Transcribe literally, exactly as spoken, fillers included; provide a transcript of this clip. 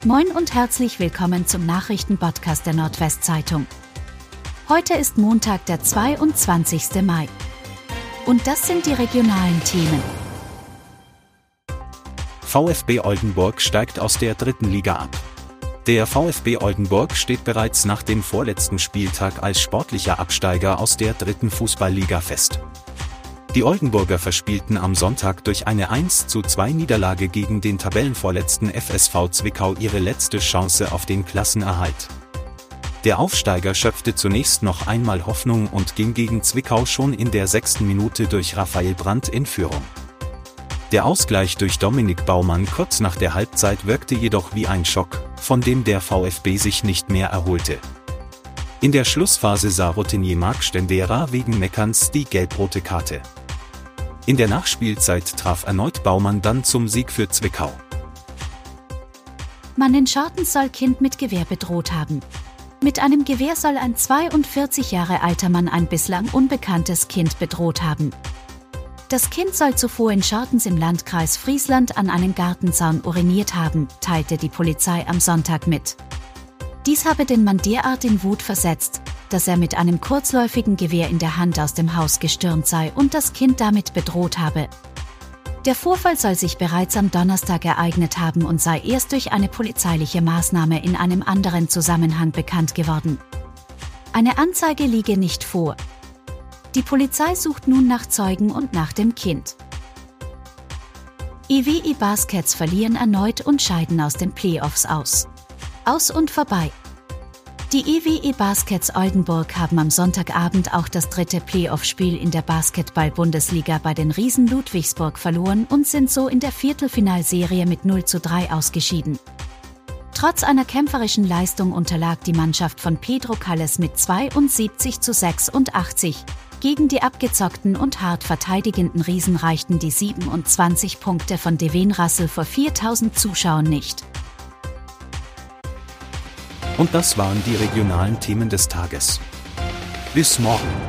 Moin und herzlich willkommen zum Nachrichtenpodcast der Nordwestzeitung. Heute ist Montag, der zweiundzwanzigste Mai. Und das sind die regionalen Themen. VfB Oldenburg steigt aus der dritten Liga ab. Der VfB Oldenburg steht bereits nach dem vorletzten Spieltag als sportlicher Absteiger aus der dritten Fußballliga fest. Die Oldenburger verspielten am Sonntag durch eine eins zu zwei Niederlage gegen den Tabellenvorletzten F S V Zwickau ihre letzte Chance auf den Klassenerhalt. Der Aufsteiger schöpfte zunächst noch einmal Hoffnung und ging gegen Zwickau schon in der sechsten Minute durch Raphael Brandt in Führung. Der Ausgleich durch Dominik Baumann kurz nach der Halbzeit wirkte jedoch wie ein Schock, von dem der VfB sich nicht mehr erholte. In der Schlussphase sah Routinier Marc Stendera wegen Meckerns die gelb-rote Karte. In der Nachspielzeit traf erneut Baumann dann zum Sieg für Zwickau. Mann in Schortens soll Kind mit Gewehr bedroht haben. Mit einem Gewehr soll ein zweiundvierzig Jahre alter Mann ein bislang unbekanntes Kind bedroht haben. Das Kind soll zuvor in Schortens im Landkreis Friesland an einen Gartenzaun uriniert haben, teilte die Polizei am Sonntag mit. Dies habe den Mann derart in Wut versetzt, dass er mit einem kurzläufigen Gewehr in der Hand aus dem Haus gestürmt sei und das Kind damit bedroht habe. Der Vorfall soll sich bereits am Donnerstag ereignet haben und sei erst durch eine polizeiliche Maßnahme in einem anderen Zusammenhang bekannt geworden. Eine Anzeige liege nicht vor. Die Polizei sucht nun nach Zeugen und nach dem Kind. E W E Baskets verlieren erneut und scheiden aus den Playoffs aus. Aus und vorbei. Die E W E Baskets Oldenburg haben am Sonntagabend auch das dritte Playoff-Spiel in der Basketball-Bundesliga bei den Riesen Ludwigsburg verloren und sind so in der Viertelfinalserie mit null zu drei ausgeschieden. Trotz einer kämpferischen Leistung unterlag die Mannschaft von Pedro Calles mit zweiundsiebzig zu sechsundachtzig. Gegen die abgezockten und hart verteidigenden Riesen reichten die siebenundzwanzig Punkte von Devin Russell vor viertausend Zuschauern nicht. Und das waren die regionalen Themen des Tages. Bis morgen.